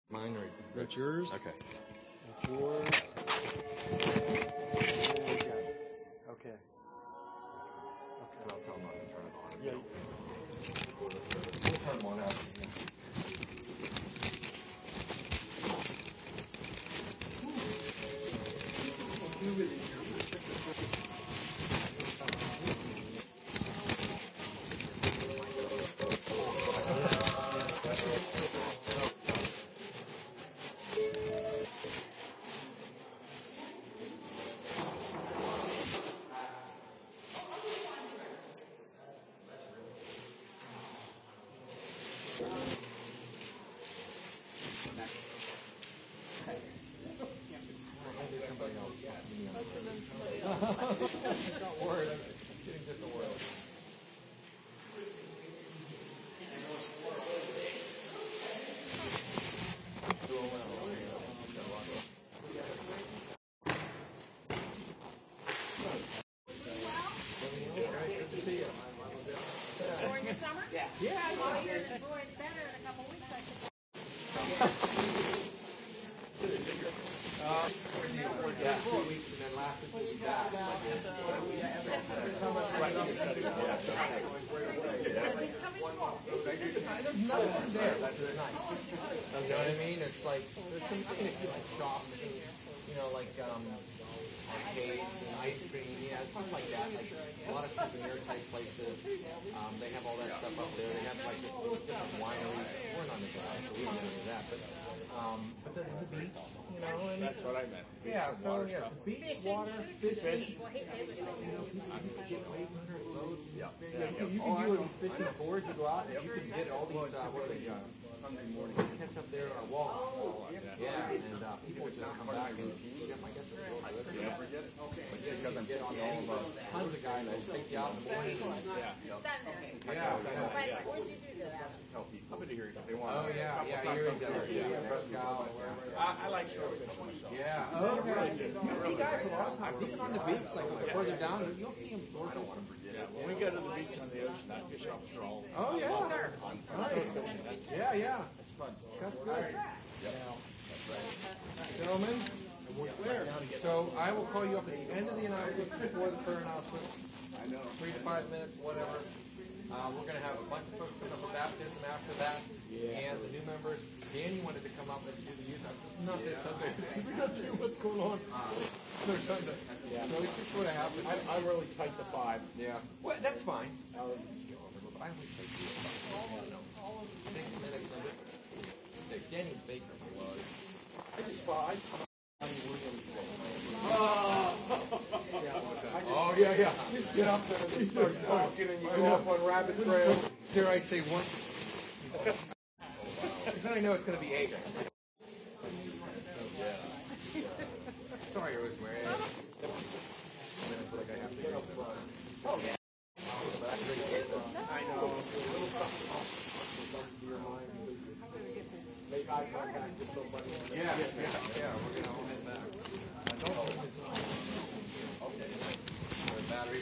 Mine or That's yours? Okay. That's yours. And yes. Okay. Okay. I'll tell them not to turn it on. Yeah. We'll turn them on after. Don't worry, I'm getting different words. Good to see you. Enjoying your summer? Yeah. Oh, you're gonna enjoy it better in a couple weeks, I think. Yeah, 2 weeks and then last week we'll be back. There's nothing there that's nice. You know what I mean? It's like, there's some like shops and, you know, like arcades and ice cream, yeah, stuff like that. Like a lot of souvenir type places. They have all that stuff up there. They have like all those different wineries. We're not into that, so we don't do that. But there's the beach, you know. And that's what I meant. Yeah, so water yeah, stuff. beach, water, fishing. Well, hey, You know, people can get away from their boats. Yeah. You can do these fishing tours. You go out and you can get all these, what are they, Sunday morning. catch up there or walleye. Yeah, and people just come back and eat them. I guess it's real good. Yeah. But yeah, you can get on all the tons of guys will take you out in the morning. Yeah. But where'd you do that? Tell people. I've been to Erie. They want Oh yeah, Erie does. Yeah, Presque Isle and wherever. I like shore fishing myself. Yeah. Oh, okay. You see guys a lot of times, even on the beach, like further down, you'll see them. I don't want to forget. Yeah, when we go to the beach on the ocean, I fish off the trawl. Oh yeah. On Sunday. Nice. Yeah. It's fun. That's good. Yep. That's right. Gentlemen, so I will call you up at the end of the announcement, before the third announcement. I know. 3 to 5 minutes, whatever. We're going to have a bunch of folks put up a baptism after that. Yeah. And the new members, Danny wanted to come up and do the youth. Not this Sunday. We're not sure what's going on. So Sunday. Yeah. So it's just what happened. I'm really tight to 5. Yeah. Well, that's fine. I always say 6 minutes. Danny Baker was. I just thought Oh, yeah. You get up there and you start talking and you go off on rabbit trails. Dare I say one? Because then I know it's going to be 8. Sorry, Rosemary. I feel like I have to get up front. Oh, yeah. I know. Make eye contact with somebody. Yeah, we're going to all head back. Okay. The batteries.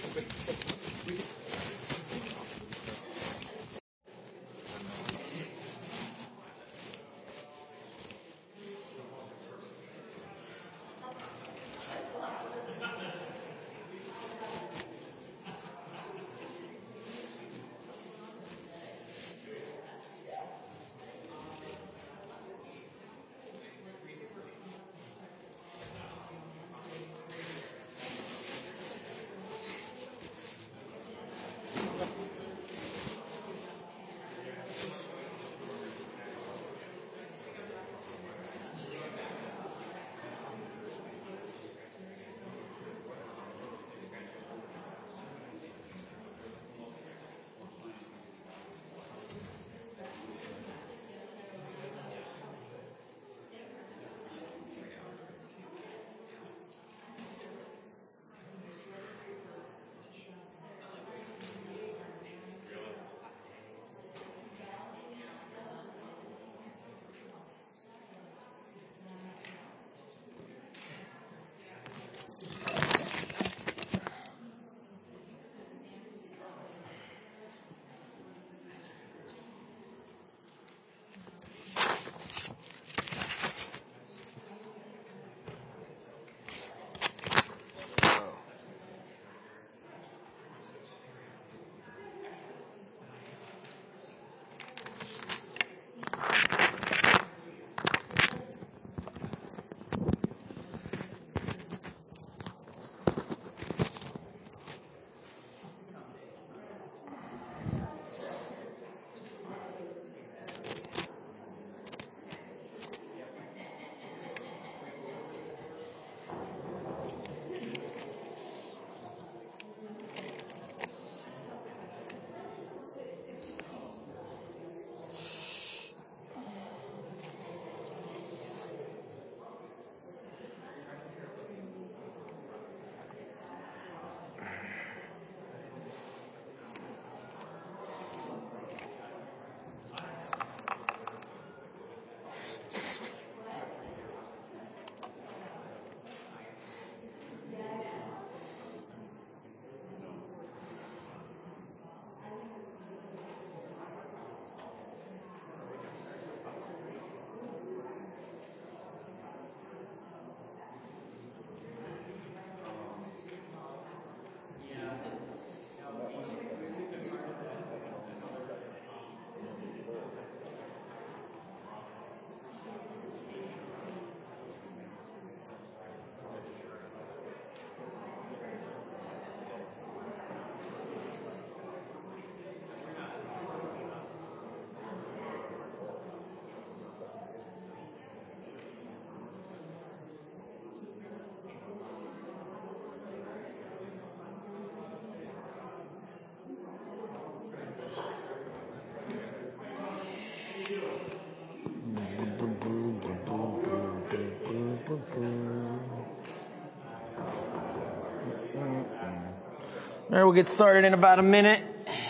right, we'll get started in about a minute.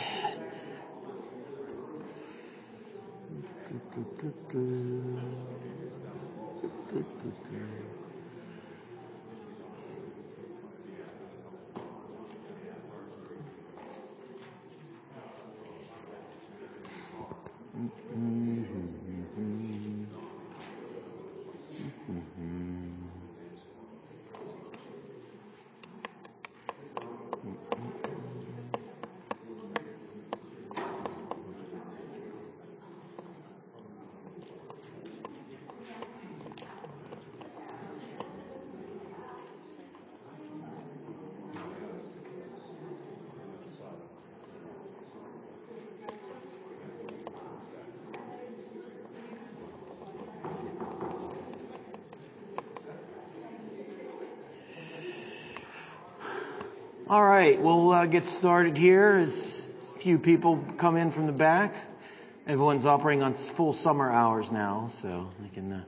All right, we'll get started here as a few people come in from the back. Everyone's operating on full summer hours now, so we can.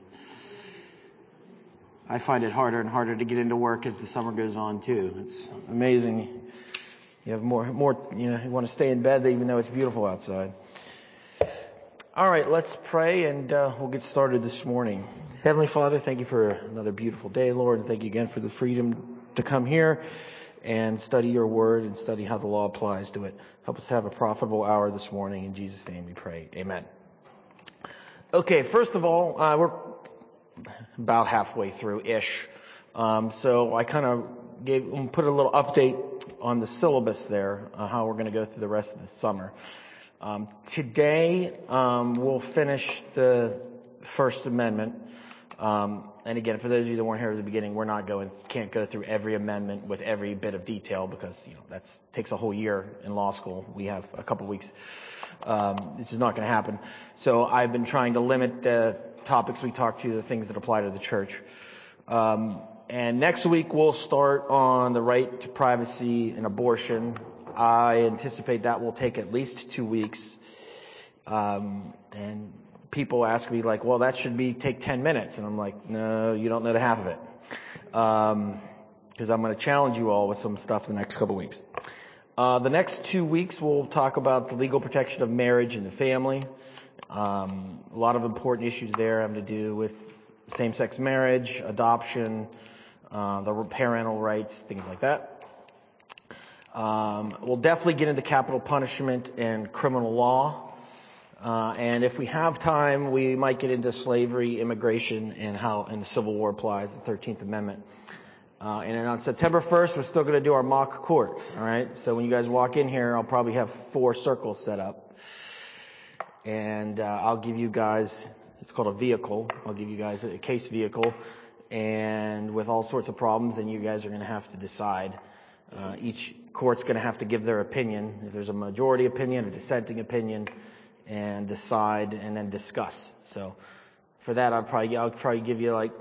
I find it harder and harder to get into work as the summer goes on too. It's amazing. You have more. You want to stay in bed even though it's beautiful outside. All right, let's pray and we'll get started this morning. Heavenly Father, thank you for another beautiful day, Lord, and thank you again for the freedom to come here and study your word and study how the law applies to it. Help us to have a profitable hour this morning. In Jesus' name we pray. Amen. Okay, first of all, we're about halfway through-ish. So I kind of put a little update on the syllabus there, how we're going to go through the rest of the summer. Today, we'll finish the First Amendment. And again, for those of you that weren't here at the beginning, can't go through every amendment with every bit of detail because, that takes a whole year in law school. We have a couple weeks. This is not going to happen. So I've been trying to limit the topics we talk to, the things that apply to the church. And next week we'll start on the right to privacy and abortion. I anticipate that will take at least 2 weeks. And people ask me well, that should take 10 minutes. And I'm like, no, you don't know the half of it. Because I'm going to challenge you all with some stuff the next couple weeks. The next 2 weeks we'll talk about the legal protection of marriage and the family. A lot of important issues there having to do with same-sex marriage, adoption, the parental rights, things like that. We'll definitely get into capital punishment and criminal law. And if we have time, we might get into slavery, immigration, and how the Civil War applies, the 13th Amendment. And then on September 1st, we're still going to do our mock court. All right. So when you guys walk in here, I'll probably have 4 circles set up. And I'll give you guys, it's called a vehicle. I'll give you guys a case vehicle and with all sorts of problems, and you guys are going to have to decide. Each court's going to have to give their opinion. If there's a majority opinion, a dissenting opinion, and decide and then discuss. So for that, I'll probably give you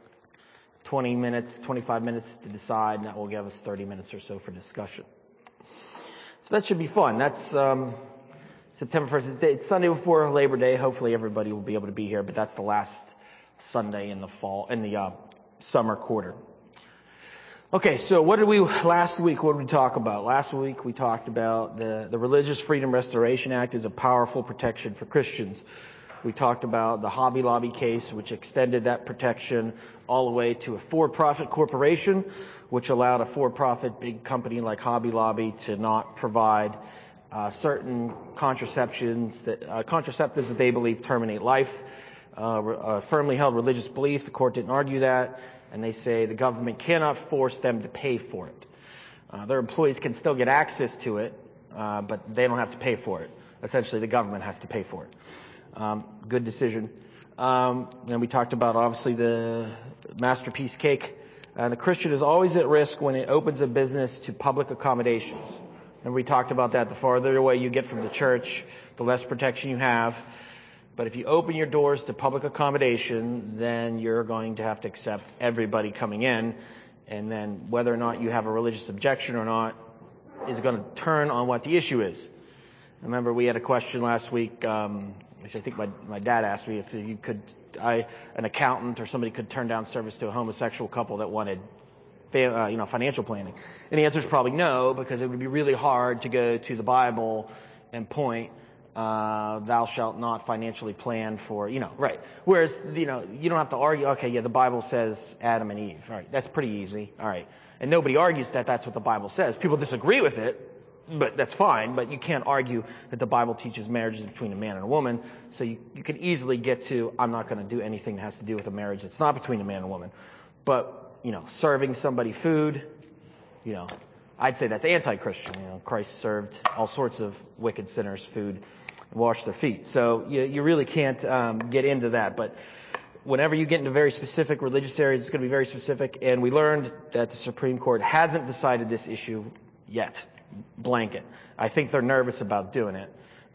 20 minutes, 25 minutes to decide, and that will give us 30 minutes or so for discussion. So that should be fun. That's September 1st. It's Sunday before Labor Day. Hopefully everybody will be able to be here, but that's the last Sunday in the summer quarter. Okay, so last week, what did we talk about? Last week we talked about the Religious Freedom Restoration Act is a powerful protection for Christians. We talked about the Hobby Lobby case, which extended that protection all the way to a for-profit corporation, which allowed a for-profit big company like Hobby Lobby to not provide certain contraceptives that they believe terminate life. Firmly held religious belief. The court didn't argue that. And they say the government cannot force them to pay for it. Their employees can still get access to it, but they don't have to pay for it. Essentially, the government has to pay for it. Good decision. And we talked about, obviously, the Masterpiece Cake. The Christian is always at risk when it opens a business to public accommodations. And we talked about that. The farther away you get from the church, the less protection you have. But if you open your doors to public accommodation, then you're going to have to accept everybody coming in. And then whether or not you have a religious objection or not is going to turn on what the issue is. I remember we had a question last week, which I think my dad asked me if an accountant or somebody could turn down service to a homosexual couple that wanted financial planning? And the answer is probably no, because it would be really hard to go to the Bible and point, thou shalt not financially plan for, right. Whereas, you don't have to argue, okay, yeah, the Bible says Adam and Eve. All right, that's pretty easy. All right. And nobody argues that that's what the Bible says. People disagree with it, but that's fine. But you can't argue that the Bible teaches marriage is between a man and a woman. So you can easily get to, I'm not going to do anything that has to do with a marriage that's not between a man and a woman. But, serving somebody food, I'd say that's anti-Christian. Christ served all sorts of wicked sinners food and washed their feet. So you really can't get into that. But whenever you get into very specific religious areas, it's going to be very specific. And we learned that the Supreme Court hasn't decided this issue yet. Blanket. I think they're nervous about doing it.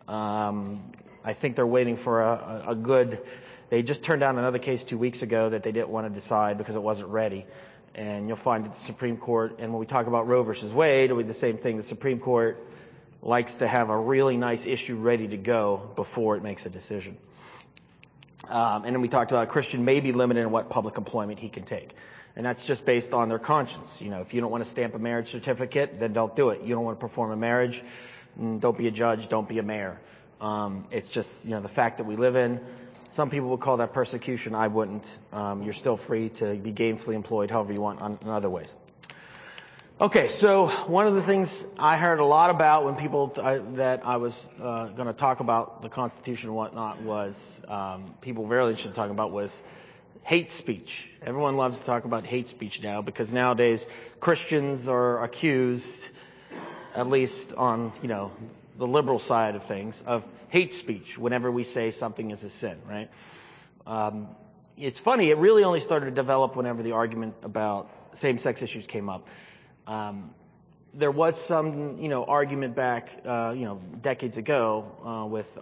I think they're waiting for a good... They just turned down another case 2 weeks ago that they didn't want to decide because it wasn't ready. And you'll find that the Supreme Court, and when we talk about Roe versus Wade, it'll be the same thing. The Supreme Court likes to have a really nice issue ready to go before it makes a decision. And then we talked about a Christian may be limited in what public employment he can take. And that's just based on their conscience. If you don't want to stamp a marriage certificate, then don't do it. You don't want to perform a marriage, don't be a judge, don't be a mayor. It's just, the fact that we live in. Some people would call that persecution. I wouldn't. You're still free to be gainfully employed however you want in other ways. Okay, so one of the things I heard a lot about when people that I was going to talk about the Constitution and whatnot was people very interested in talking about was hate speech. Everyone loves to talk about hate speech now because nowadays Christians are accused, at least on the liberal side of things, of hate speech whenever we say something is a sin, right? It's funny, it really only started to develop whenever the argument about same-sex issues came up. There was some, argument back, decades ago with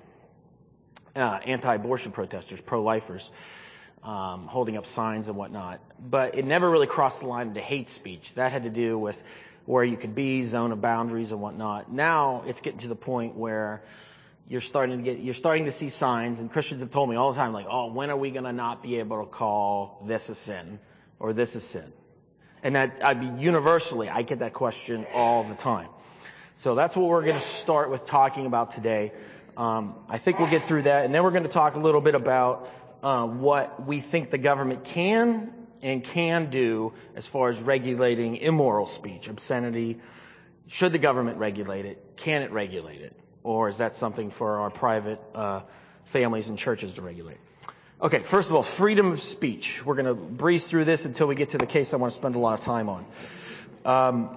anti-abortion protesters, pro-lifers, holding up signs and whatnot. But it never really crossed the line into hate speech. That had to do with where you could be, zone of boundaries and whatnot. Now it's getting to the point where you're starting to see signs, and Christians have told me all the time, like, oh, when are we going to not be able to call this a sin or this a sin? And that, universally, I get that question all the time. So that's what we're going to start with talking about today. I think we'll get through that, and then we're going to talk a little bit about what we think the government can and can do as far as regulating immoral speech, obscenity. Should the government regulate it? Can it regulate it? Or is that something for our private families and churches to regulate? Okay, first of all, freedom of speech. We're going to breeze through this until we get to the case I want to spend a lot of time on.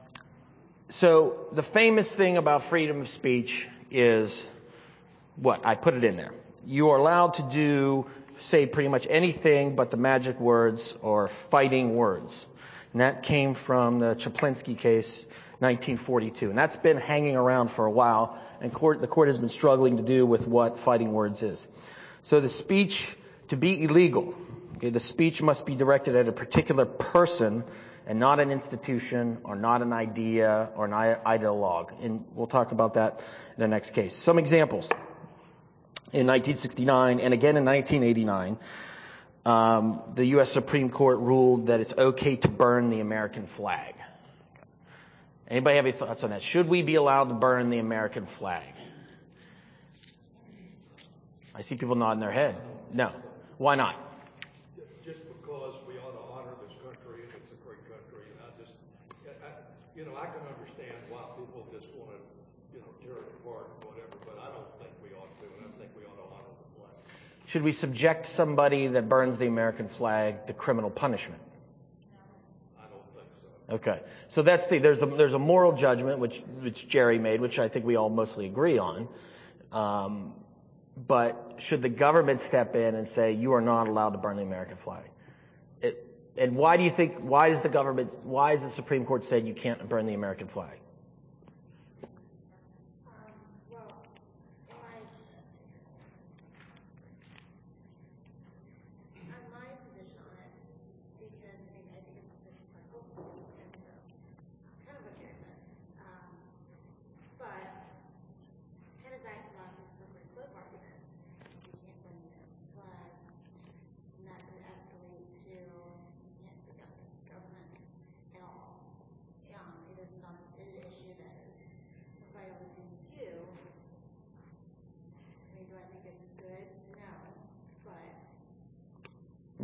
So the famous thing about freedom of speech is what? I put it in there. You are allowed to say pretty much anything but the magic words or fighting words. And that came from the Chaplinsky case, 1942. And that's been hanging around for a while, and the court has been struggling to do with what fighting words is. So the speech, to be illegal, the speech must be directed at a particular person and not an institution or not an idea or an ideologue. And we'll talk about that in the next case. Some examples. In 1969 and again in 1989, the U.S. Supreme Court ruled that it's okay to burn the American flag. Anybody have any thoughts on that? Should we be allowed to burn the American flag? I see people nodding their head. No. Why not? Just because we ought to honor this country, and it's a great country, and I can understand why people just want to, tear it apart and whatever, but I don't think we ought to, and I think we ought to honor the flag. Should we subject somebody that burns the American flag to criminal punishment? I don't think so. Okay. So that's there's a moral judgment which Jerry made, which I think we all mostly agree on. But should the government step in and say, you are not allowed to burn the American flag? And why has the Supreme Court said you can't burn the American flag?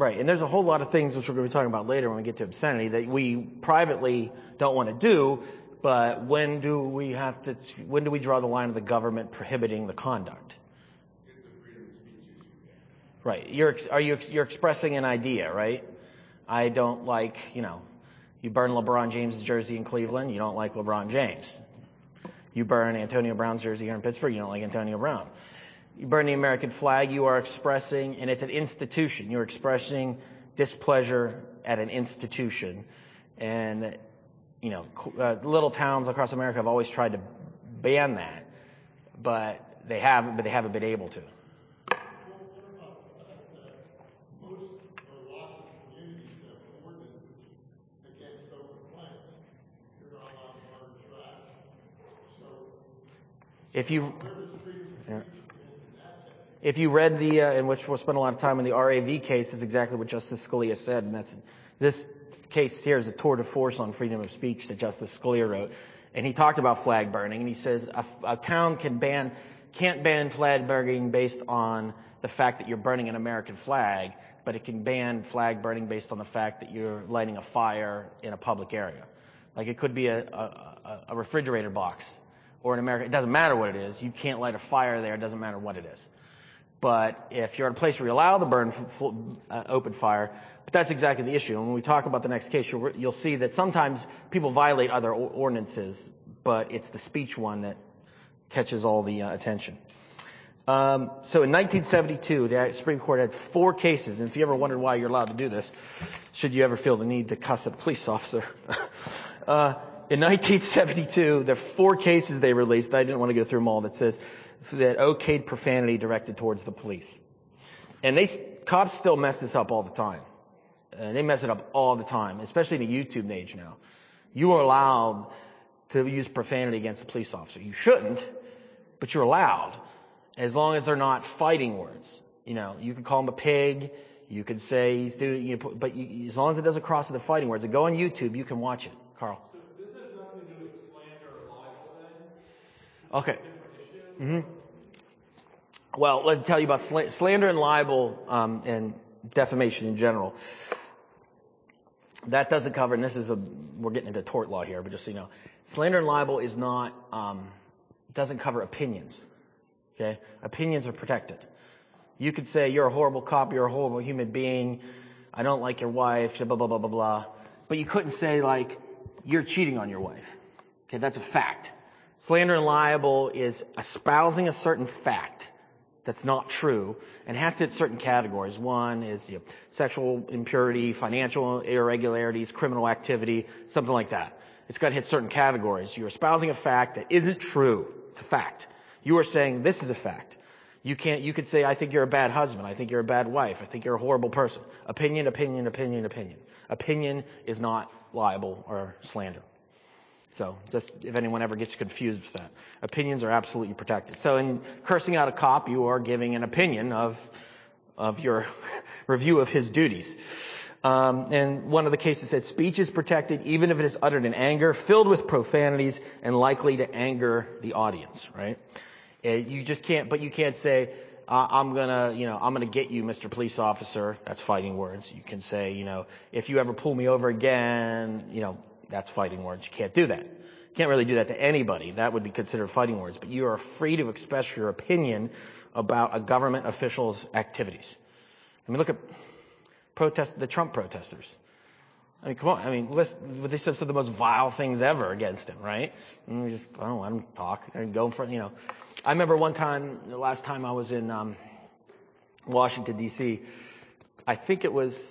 Right, and there's a whole lot of things which we're going to be talking about later when we get to obscenity that we privately don't want to do, but when do we draw the line of the government prohibiting the conduct? Right, you're expressing an idea, right? I don't like, you burn LeBron James' jersey in Cleveland, you don't like LeBron James. You burn Antonio Brown's jersey here in Pittsburgh, you don't like Antonio Brown. You burn the American flag, you are expressing, and it's an institution, you're expressing displeasure at an institution. And, little towns across America have always tried to ban that, but they haven't been able to. If you read in which we'll spend a lot of time in the RAV case, is exactly what Justice Scalia said, and this case here is a tour de force on freedom of speech that Justice Scalia wrote, and he talked about flag burning, and he says a town can't ban flag burning based on the fact that you're burning an American flag, but it can ban flag burning based on the fact that you're lighting a fire in a public area. Like it could be a refrigerator box. Or in America, it doesn't matter what it is. You can't light a fire there. It doesn't matter what it is. But if you're in a place where you're allowed to burn open fire, but that's exactly the issue. And when we talk about the next case, you'll see that sometimes people violate other ordinances, but it's the speech one that catches all the attention. So in 1972, the Supreme Court had 4 cases. And if you ever wondered why you're allowed to do this, should you ever feel the need to cuss at a police officer, in 1972, there are 4 cases they released. I didn't want to go through them all. That says that okayed profanity directed towards the police, and cops still mess this up all the time. They mess it up all the time, especially in the YouTube age now. You are allowed to use profanity against a police officer. You shouldn't, but you're allowed, as long as they're not fighting words. You can call him a pig. You can say he's doing, but as long as it doesn't cross into fighting words, and go on YouTube, you can watch it, Carl. Okay. Well, let me tell you about slander and libel and defamation in general. That doesn't cover, and we're getting into tort law here, but just so you know, slander and libel is not, doesn't cover opinions. Okay? Opinions are protected. You could say, you're a horrible cop, you're a horrible human being, I don't like your wife, blah, blah, blah, blah, blah. But you couldn't say, you're cheating on your wife. Okay, that's a fact. Slander and libel is espousing a certain fact that's not true and has to hit certain categories. One is sexual impurity, financial irregularities, criminal activity, something like that. It's got to hit certain categories. You're espousing a fact that isn't true. It's a fact. You are saying this is a fact. You could say, I think you're a bad husband. I think you're a bad wife. I think you're a horrible person. Opinion, opinion, opinion, opinion. Opinion is not libel or slander. So just if anyone ever gets confused with that. Opinions are absolutely protected. So in cursing out a cop, you are giving an opinion of your review of his duties. And one of the cases said speech is protected even if it is uttered in anger, filled with profanities, and likely to anger the audience, right? You can't say, I'm gonna get you, Mr. Police Officer. That's fighting words. You can say, if you ever pull me over again, that's fighting words. You can't do that. You can't really do that to anybody. That would be considered fighting words. But you are free to express your opinion about a government official's activities. Look at the Trump protesters. Come on. They said some of the most vile things ever against him, right? And we just, let him talk and go in front, I remember one time, the last time I was in Washington, D.C., I think it was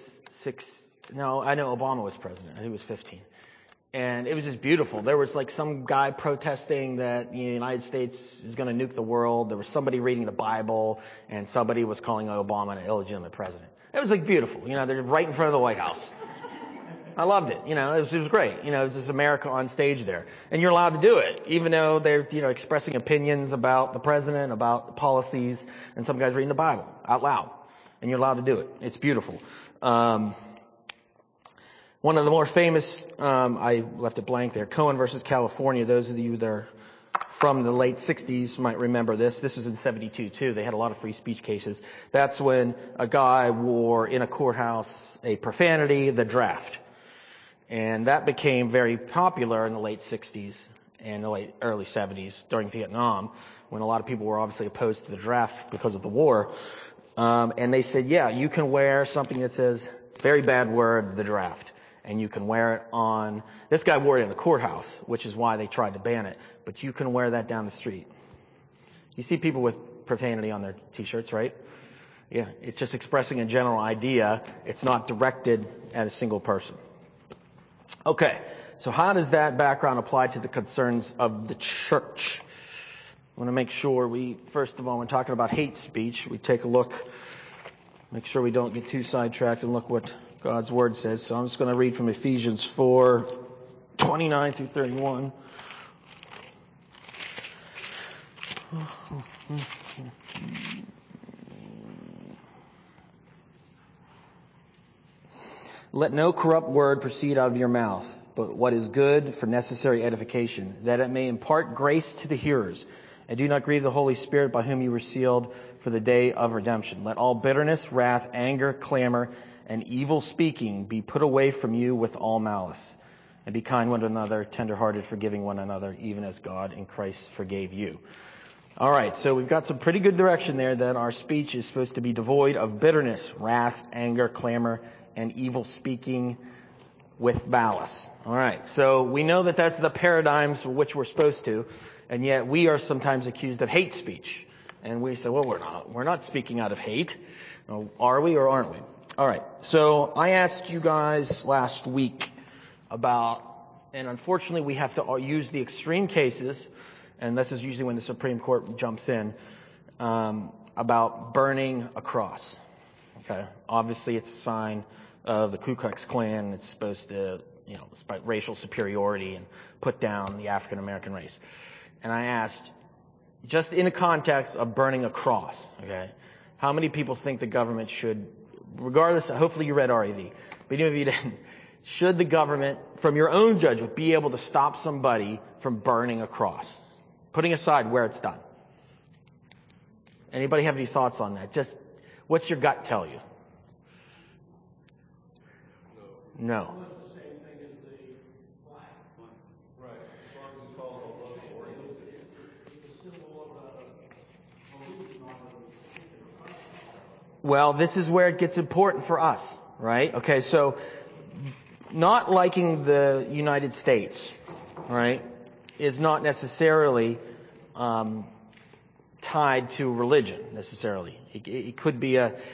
I know Obama was president. I think it was 15. And it was just beautiful. There was some guy protesting that the United States is going to nuke the world. There was somebody reading the Bible, and somebody was calling Obama an illegitimate president. It was beautiful. They're right in front of the White House. I loved it. It was great. It was just America on stage there. And you're allowed to do it, even though they're, expressing opinions about the president, about policies, and some guys reading the Bible out loud. And you're allowed to do it. It's beautiful. One of the more famous, I left it blank there, Cohen versus California. Those of you that are from the late 60s. You might remember this. This was in 72 too. They had a lot of free speech cases. That's when a guy wore in a courthouse a profanity, the draft. And that became very popular in the late 60s and the early 70s during Vietnam, when a lot of people were obviously opposed to the draft because of the war. And they said, yeah, you can wear something that says, very bad word, the draft. And you can wear it on, this guy wore it in the courthouse, which is why they tried to ban it. But you can wear that down the street. You see people with profanity on their t-shirts, right? Yeah, it's just expressing a general idea. It's not directed at a single person. Okay, so how does that background apply to the concerns of the church? I want to make sure first of all, when talking about hate speech, we take a look, make sure we don't get too sidetracked and look what God's Word says. So I'm just going to read from Ephesians 4:29 through 31. Let no corrupt word proceed out of your mouth, but what is good for necessary edification, that it may impart grace to the hearers. And do not grieve the Holy Spirit, by whom you were sealed for the day of redemption. Let all bitterness, wrath, anger, clamor, and evil speaking be put away from you with all malice. And be kind one to another, tender-hearted, forgiving one another, even as God in Christ forgave you. All right, so we've got some pretty good direction there that our speech is supposed to be devoid of bitterness, wrath, anger, clamor, and evil speaking with malice. All right, so we know that that's the paradigms for which we're supposed to, and yet we are sometimes accused of hate speech. And we say, well, we're not speaking out of hate. Are we or aren't we? All right, so I asked you guys last week about, and unfortunately we have to use the extreme cases, and this is usually when the Supreme Court jumps in, about burning a cross. Okay, obviously it's a sign of the Ku Klux Klan. It's supposed to, despite racial superiority and put down the African American race. And I asked, just in the context of burning a cross, okay, how many people think the government should, regardless, hopefully you read REV, but even if you didn't, should the government, from your own judgment, be able to stop somebody from burning a cross? Putting aside where it's done. Anybody have any thoughts on that? Just, what's your gut tell you? No. Well, this is where it gets important for us, right? Okay, so not liking the United States, right, is not necessarily tied to religion, necessarily. It could be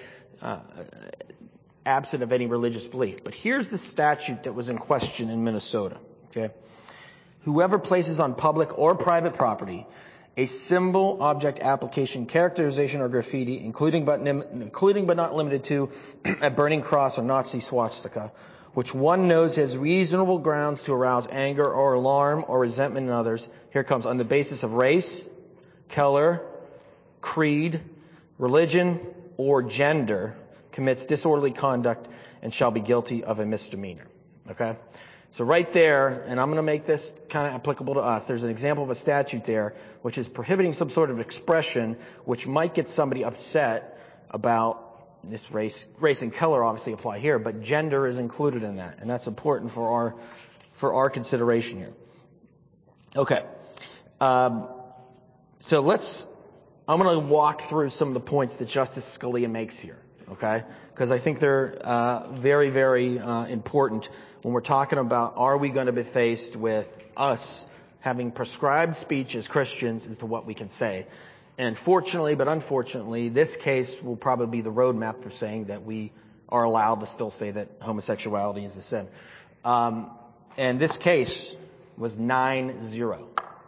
absent of any religious belief. But here's the statute that was in question in Minnesota, okay? Whoever places on public or private property a symbol, object, application, characterization, or graffiti, including but not limited to a burning cross or Nazi swastika, which one knows has reasonable grounds to arouse anger or alarm or resentment in others, here comes, on the basis of race, color, creed, religion, or gender, commits disorderly conduct and shall be guilty of a misdemeanor. Okay? So right there, and I'm going to make this kind of applicable to us, there's an example of a statute there which is prohibiting some sort of expression which might get somebody upset about this race and color obviously apply here, but gender is included in that, and that's important for our consideration here. Okay. So I'm going to walk through some of the points that Justice Scalia makes here, okay? Because I think they're very, very important when we're talking about, are we going to be faced with us having prescribed speech as Christians as to what we can say? And fortunately, but unfortunately, this case will probably be the roadmap for saying that we are allowed to still say that homosexuality is a sin. And this case was 9-0.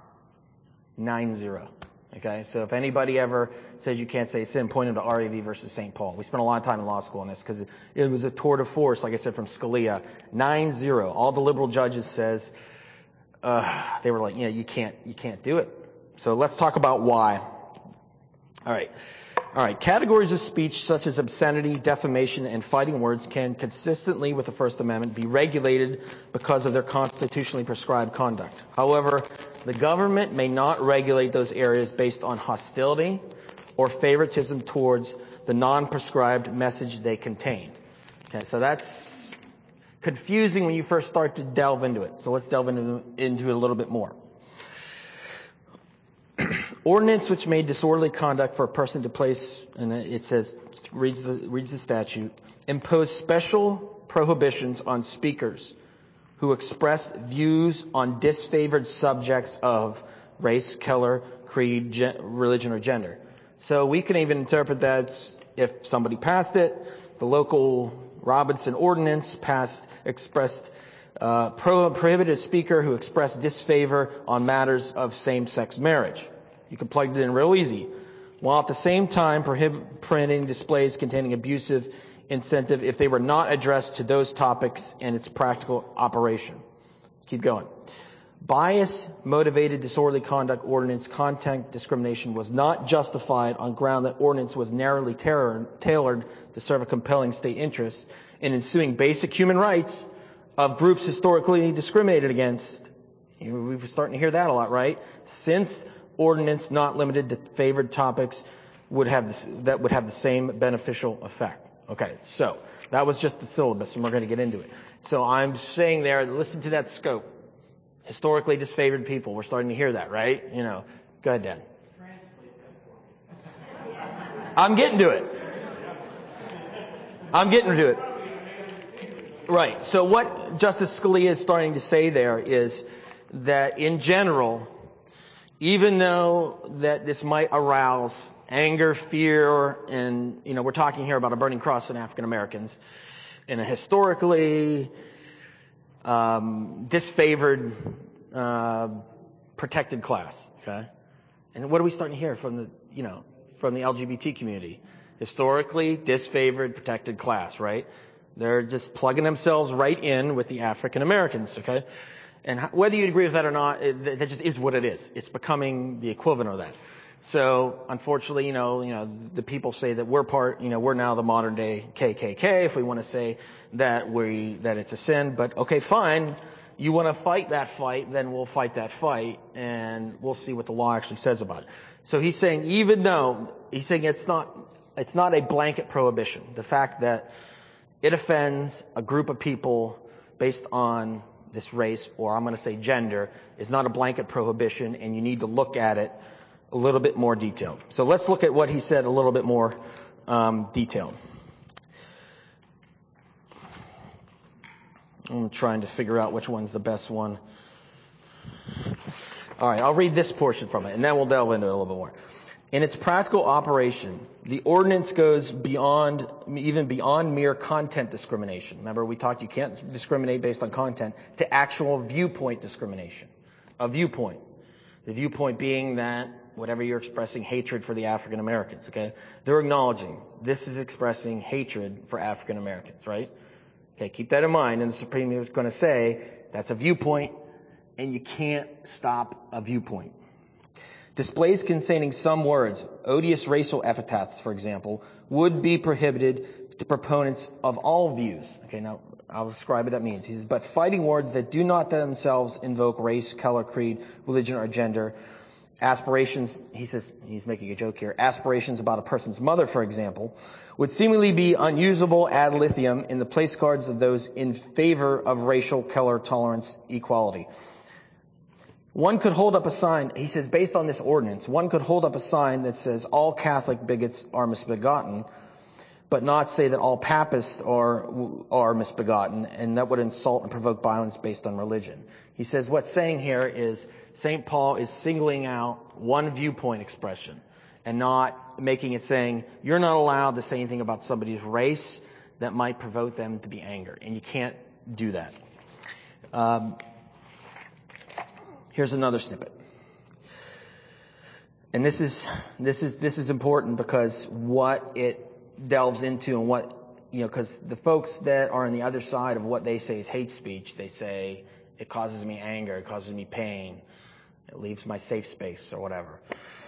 9-0. Okay, so if anybody ever says you can't say sin, point them to REV versus St. Paul. We spent a lot of time in law school on this because it was a tour de force, like I said, from Scalia. 9-0. All the liberal judges says, they were like, you can't do it. So let's talk about why. All right. Categories of speech such as obscenity, defamation, and fighting words can consistently with the First Amendment be regulated because of their constitutionally prescribed conduct. However, The government may not regulate those areas based on hostility or favoritism towards the non-prescribed message they contained. Okay, so that's confusing when you first start to delve into it. So let's delve into it a little bit more. Ordinance which made disorderly conduct for a person to place, and it says, reads the statute, impose special prohibitions on speakers who express views on disfavored subjects of race, color, creed, religion, or gender. So we can even interpret that if somebody passed it, the local Robinson ordinance prohibited a speaker who expressed disfavor on matters of same-sex marriage. You can plug it in real easy. While at the same time prohibiting displays containing abusive incentive if they were not addressed to those topics in its practical operation. Let's keep going. Bias-motivated disorderly conduct ordinance content discrimination was not justified on ground that ordinance was narrowly tailored to serve a compelling state interest in ensuing basic human rights of groups historically discriminated against. We're starting to hear that a lot, right? Since ordinance not limited to favored topics would have the same beneficial effect. Okay, so that was just the syllabus, and we're going to get into it. So I'm saying there, listen to that scope. Historically disfavored people. We're starting to hear that, right? You know, go ahead, Dan. I'm getting to it. Right. So what Justice Scalia is starting to say there is that in general, even though that this might arouse anger, fear, and, you know, we're talking here about a burning cross in African Americans in a historically disfavored protected class, okay? And what are we starting to hear from the LGBT community? Historically disfavored protected class, right? They're just plugging themselves right in with the African Americans, okay? And whether you agree with that or not, that just is what it is. It's becoming the equivalent of that. So, unfortunately, you know, the people say that we're now the modern day KKK, if we want to say that it's a sin. But okay, fine. You want to fight that fight, then we'll fight that fight, and we'll see what the law actually says about it. So he's saying, it's not a blanket prohibition. The fact that it offends a group of people based on this race, or I'm going to say gender, is not a blanket prohibition, and you need to look at it a little bit more detailed. So let's look at what he said a little bit more detailed. I'm trying to figure out which one's the best one. All right, I'll read this portion from it, and then we'll delve into it a little bit more. In its practical operation, the ordinance goes beyond mere content discrimination. Remember, we talked you can't discriminate based on content, to actual viewpoint discrimination. A viewpoint. The viewpoint being that whatever you're expressing hatred for the African Americans, okay? They're acknowledging this is expressing hatred for African Americans, right? Okay, keep that in mind. And the Supreme is going to say that's a viewpoint, and you can't stop a viewpoint. Displays containing some words, odious racial epithets, for example, would be prohibited to proponents of all views. Okay, now I'll describe what that means. He says, but fighting words that do not themselves invoke race, color, creed, religion, or gender, aspirations, he says, he's making a joke here, aspirations about a person's mother, for example, would seemingly be unusable ad lithium in the place cards of those in favor of racial, color, tolerance, equality. One could hold up a sign, he says, based on this ordinance, one could hold up a sign that says all Catholic bigots are misbegotten, but not say that all Papists are misbegotten, and that would insult and provoke violence based on religion. He says what's saying here is St. Paul is singling out one viewpoint expression and not making it saying you're not allowed to say anything about somebody's race that might provoke them to be angry, and you can't do that. Here's another snippet. And this is important because what it delves into and what, because the folks that are on the other side of what they say is hate speech, they say it causes me anger, it causes me pain, it leaves my safe space or whatever.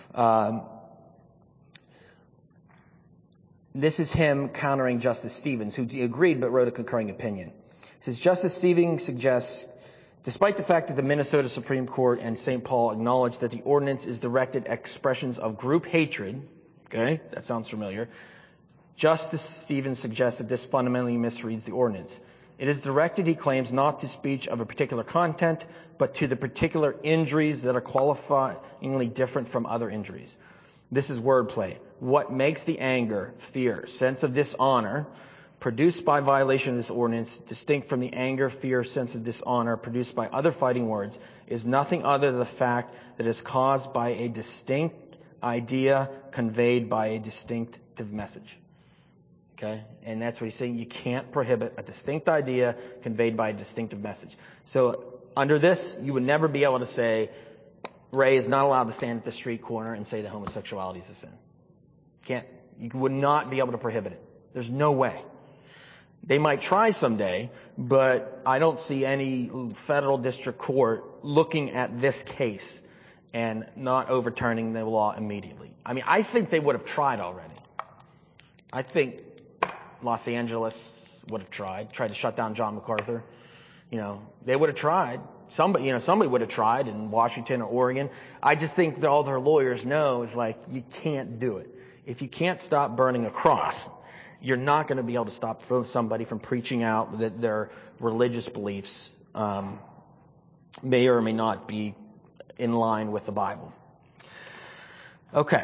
This is him countering Justice Stevens, who agreed but wrote a concurring opinion. It says, Justice Stevens suggests Despite the fact that the Minnesota Supreme Court and St. Paul acknowledge that the ordinance is directed at expressions of group hatred, okay, that sounds familiar, Justice Stevens suggests that this fundamentally misreads the ordinance. It is directed, he claims, not to speech of a particular content, but to the particular injuries that are qualifyingly different from other injuries. This is wordplay. What makes the anger, fear, sense of dishonor produced by violation of this ordinance distinct from the anger, fear, sense of dishonor produced by other fighting words is nothing other than the fact that it is caused by a distinct idea conveyed by a distinctive message. Okay? And that's what he's saying. You can't prohibit a distinct idea conveyed by a distinctive message. So under this, you would never be able to say, Ray is not allowed to stand at the street corner and say that homosexuality is a sin. You would not be able to prohibit it. There's no way. They might try someday, but I don't see any federal district court looking at this case and not overturning the law immediately. I mean, I think they would have tried already. I think Los Angeles would have tried to shut down John MacArthur. They would have tried. Somebody would have tried in Washington or Oregon. I just think that all their lawyers know is like, you can't do it. If you can't stop burning a cross, you're not going to be able to stop somebody from preaching out that their religious beliefs may or may not be in line with the Bible. Okay.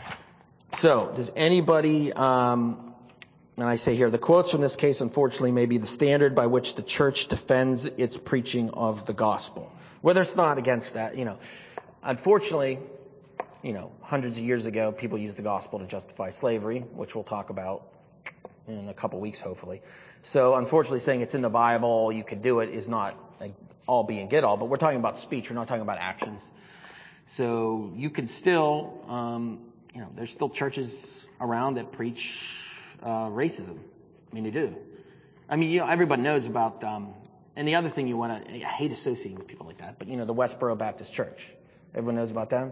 So, does anybody, and I say here, the quotes from this case, unfortunately, may be the standard by which the church defends its preaching of the gospel. Whether it's not against that, unfortunately, hundreds of years ago, people used the gospel to justify slavery, which we'll talk about in a couple weeks, hopefully. So, unfortunately, saying it's in the Bible, you could do it, is not all be and get all, but we're talking about speech, we're not talking about actions. So, you can still, there's still churches around that preach racism. I mean, they do. I mean, everybody knows about, and the other thing I hate associating with people like that, but the Westboro Baptist Church. Everyone knows about them?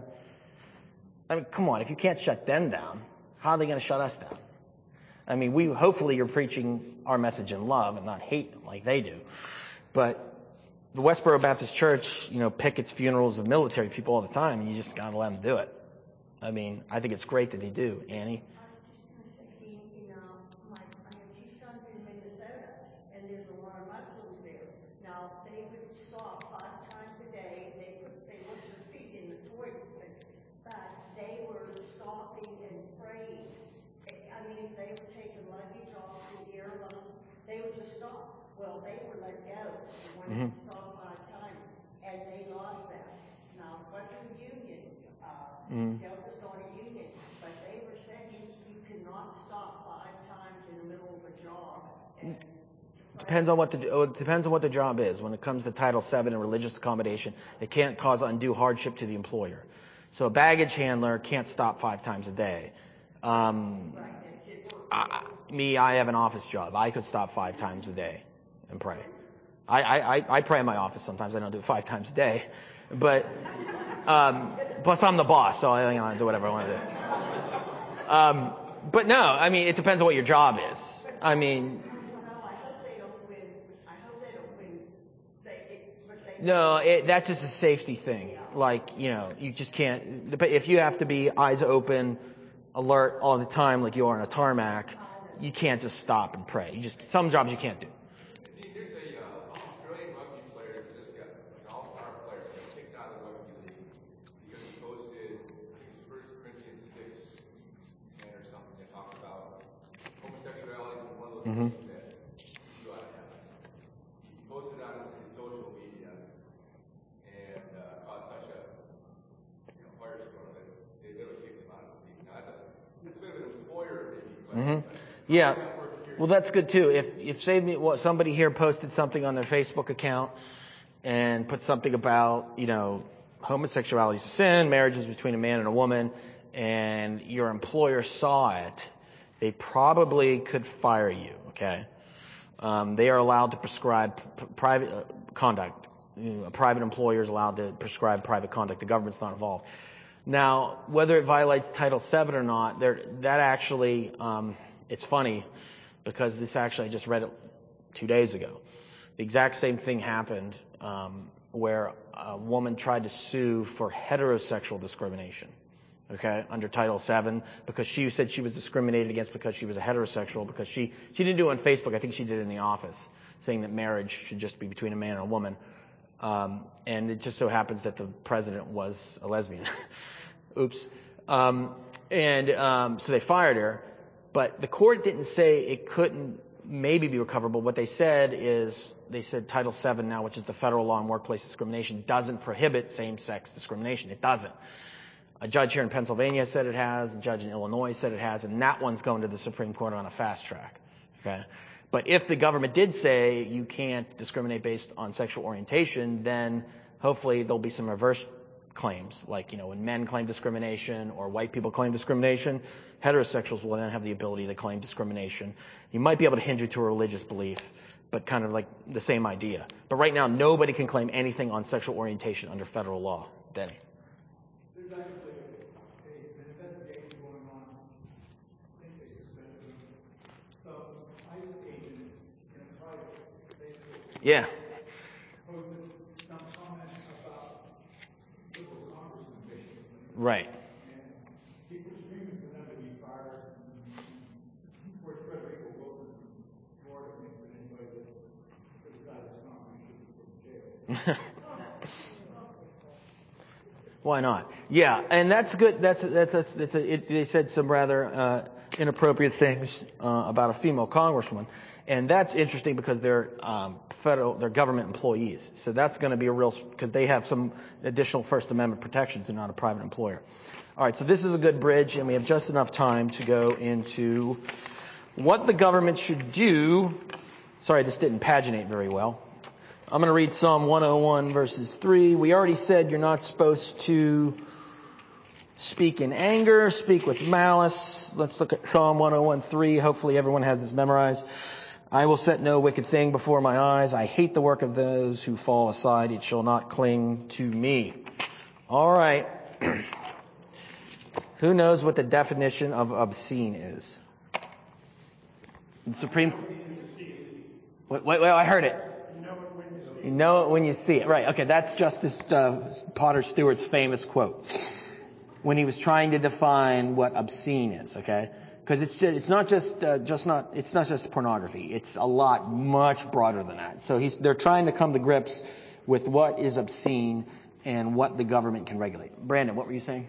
I mean, come on, if you can't shut them down, how are they going to shut us down? I mean, hopefully you're preaching our message in love and not hate like they do. But the Westboro Baptist Church, pickets funerals of military people all the time, and you just got to let them do it. I mean, I think it's great that they do. Annie? Mm-hmm. Stopped 5 times, and they lost that. Now, Western Union, dealt with on a union, but they were saying you cannot stop 5 times in the middle of a job. Depends on what the job is. When it comes to Title VII and religious accommodation, it can't cause undue hardship to the employer. So a baggage handler can't stop 5 times a day. I have an office job. I could stop 5 times a day and pray. I pray in my office sometimes. I don't do it 5 times a day. But, plus I'm the boss, so I do whatever I want to do. But no, I mean, it depends on what your job is. I mean, no, that's just a safety thing. Like, you just can't, if you have to be eyes open, alert all the time like you are on a tarmac, you can't just stop and pray. Some jobs you can't do. There's a Australian rugby player who just got an all-star player who got kicked out of the rugby league because he posted, I think it's 1 Corinthians 6 or something that talks about homosexuality is one of those things that you ought to have. He posted on his social media and caused such a firestorm that they literally kicked him out of the league. Now that's a bit of an employer maybe. Yeah. Well, that's good too. If somebody here posted something on their Facebook account and put something about, homosexuality is a sin, marriage is between a man and a woman, and your employer saw it, they probably could fire you, okay? They are allowed to prescribe private conduct. A private employer is allowed to prescribe private conduct. The government's not involved. Now, whether it violates Title VII or not, that actually, it's funny because I just read it 2 days ago. The exact same thing happened where a woman tried to sue for heterosexual discrimination, okay, under Title VII, because she said she was discriminated against because she was a heterosexual, because she didn't do it on Facebook. I think she did it in the office, saying that marriage should just be between a man and a woman. And it just so happens that the president was a lesbian. Oops. So they fired her. But the court didn't say it couldn't maybe be recoverable. What they said is, they said Title VII now, which is the federal law on workplace discrimination, doesn't prohibit same-sex discrimination. It doesn't. A judge here in Pennsylvania said it has, a judge in Illinois said it has, and that one's going to the Supreme Court on a fast track. Okay? But if the government did say you can't discriminate based on sexual orientation, then hopefully there'll be some reverse claims, like, when men claim discrimination or white people claim discrimination, heterosexuals will then have the ability to claim discrimination. You might be able to hinge it to a religious belief, but kind of like the same idea. But right now, nobody can claim anything on sexual orientation under federal law. Denny. There's actually an investigation going on. I think they suspended some ICE agent in a private Facebook. Yeah. Posted some comments about liberal congressman Michigan. Right. And people were screaming for them to be fired. Of course, Frederico Wilson from Florida thinks that anybody that criticizes Congress should be put in jail. Why not? Yeah, and that's good. They said some rather inappropriate things about a female congresswoman, and that's interesting because they're they're government employees. So that's going to be a real, because they have some additional First Amendment protections. They're not a private employer. All right, so this is a good bridge, and we have just enough time to go into what the government should do. Sorry, this didn't paginate very well. I'm going to read Psalm 101 verses 3. We already said you're not supposed to speak in anger, speak with malice. Let's look at Psalm 101:3. Hopefully everyone has this memorized. I will set no wicked thing before my eyes. I hate the work of those who fall aside. It shall not cling to me. All right. Who knows what the definition of obscene is? The Supreme... Wait, I heard it. You know it when you see it. Right. Okay, that's Justice Potter Stewart's famous quote when he was trying to define what obscene is, okay? Because it's not just pornography. It's a lot much broader than that. So they're trying to come to grips with what is obscene and what the government can regulate. Brandon, what were you saying?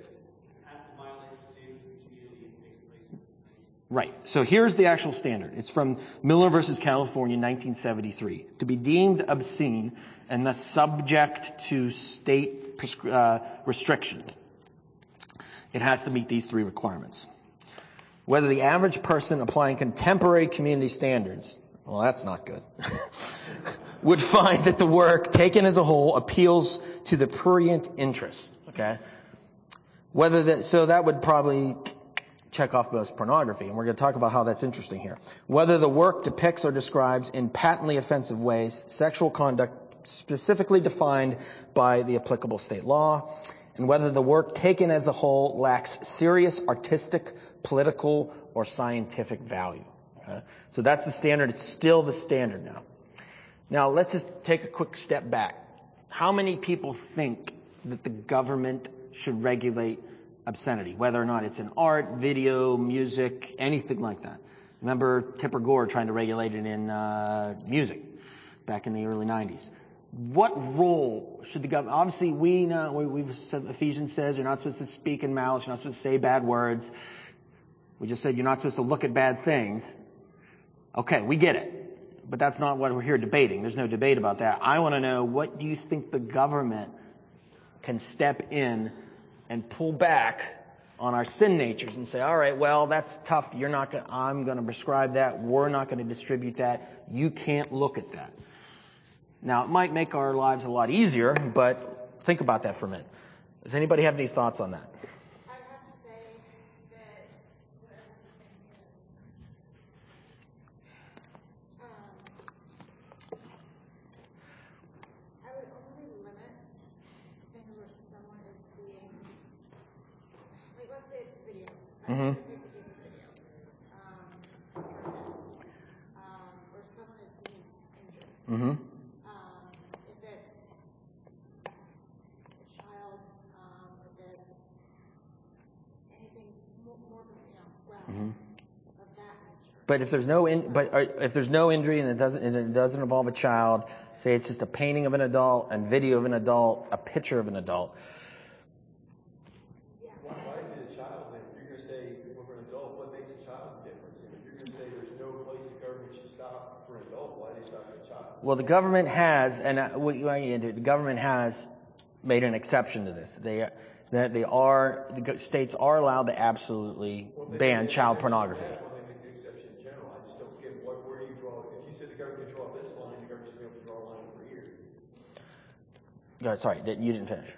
Right. So here's the actual standard. It's from Miller versus California, 1973. To be deemed obscene and thus subject to state restrictions, it has to meet these three requirements. Whether the average person applying contemporary community standards, well, that's not good, would find that the work taken as a whole appeals to the prurient interest. Okay. So that would probably check off most pornography, and we're going to talk about how that's interesting here. Whether the work depicts or describes in patently offensive ways sexual conduct specifically defined by the applicable state law, and whether the work taken as a whole lacks serious artistic, political, or scientific value. Okay? So that's the standard. It's still the standard now. Now let's just take a quick step back. How many people think that the government should regulate obscenity, whether or not it's in art, video, music, anything like that? Remember Tipper Gore trying to regulate it in music back in the early 90s. What role should the government... Obviously, we know, we've said, Ephesians says you're not supposed to speak in malice, you're not supposed to say bad words. We just said you're not supposed to look at bad things. Okay, we get it. But that's not what we're here debating. There's no debate about that. I want to know, what do you think the government can step in and pull back on our sin natures and say, all right, well, that's tough. I'm going to prescribe that. We're not going to distribute that. You can't look at that. Now, it might make our lives a lot easier, but think about that for a minute. Does anybody have any thoughts on that? I have to say that I would only limit things where someone is being, like, let's say it's video. Mm-hmm. Or someone is being injured. Mm-hmm. If it's a child, if it's anything more Mm-hmm. of that nature. But if there's no injury and it doesn't involve a child, say it's just a painting of an adult and video of an adult, a picture of an adult. Why is it a child then? If you're going to say for an adult, what makes a child different? And if you're going to say there's no place the government should stop for an adult, why are they stopping a child? Well, the government has, and the government has made an exception to this. The states are allowed to absolutely ban child pornography. Well, they make the exception in general. I just don't get where do you draw? If you said the government can draw this line, the government should be able to draw a line over here. Sorry, you didn't finish.